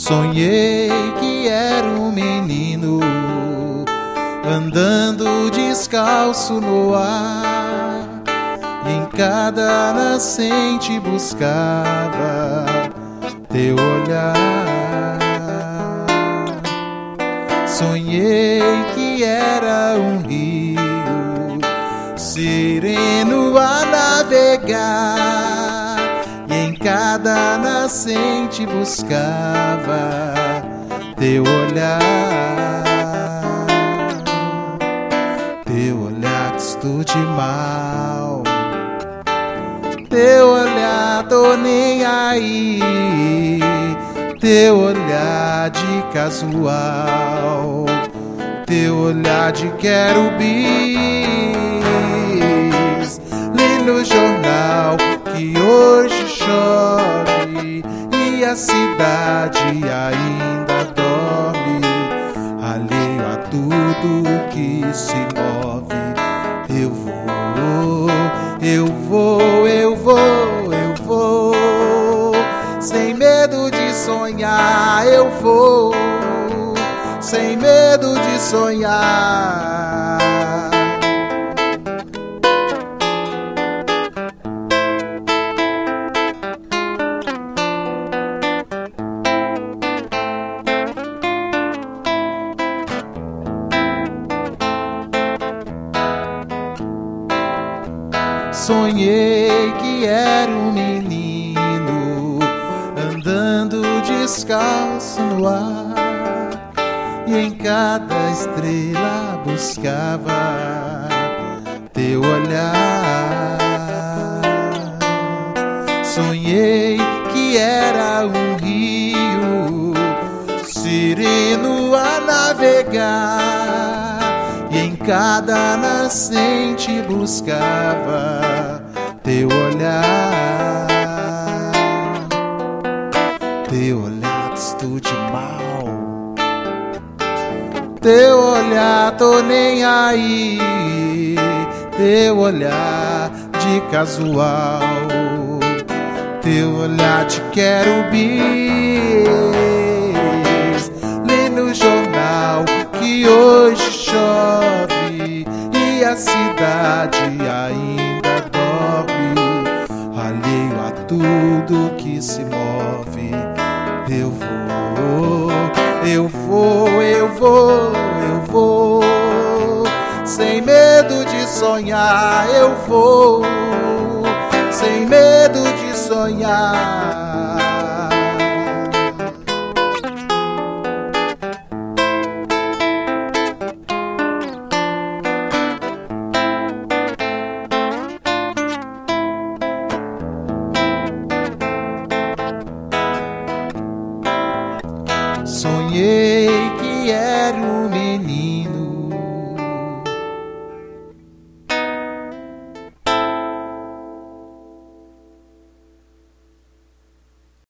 Sonhei que era um menino andando descalço no ar, e em cada nascente buscava teu olhar. Sonhei que era um rio sereno a navegar, e em cada nascente buscava teu olhar. Teu olhar, estou de mal, teu olhar, tô nem aí, teu olhar de casual, teu olhar de querubins. Li no jornal que hoje chove e a cidade ainda dorme, alheio a tudo que se move. Eu vou, eu vou, eu vou, eu vou, sem medo de sonhar. Eu vou, sem medo de sonhar. Sonhei que era um menino andando descalço no ar, e em cada estrela buscava teu olhar. Sonhei que era um rio sereno a navegar, e em cada nascente buscava teu olhar. Teu olhar, estou de mal, teu olhar, tô nem aí, teu olhar de casual, teu olhar de querubins. Li no jornal que hoje chove e a cidade ainda dorme, alheio a tudo que se move. Eu vou, eu vou, eu vou, eu vou, sem medo de sonhar. Eu vou, sem medo de sonhar. Sonhei que era um